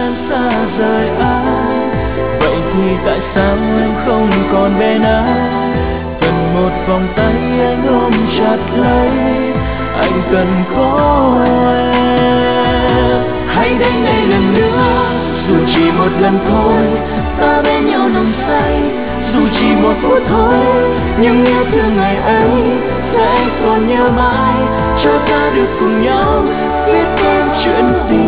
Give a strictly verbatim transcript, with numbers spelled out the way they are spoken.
gian xa rời anh. Vậy thì tại sao em không còn bên anh? Cần một vòng tay anh ôm chặt lấy, anh cần có em. Hãy đến đây lần nữa, dù chỉ một lần thôi, ta bên nhau nồng say. Dù chỉ một phút thôi, nhưng yêu thương ngày ấy sẽ còn nhớ mãi. Cho ta được cùng nhau viết thêm chuyện tình.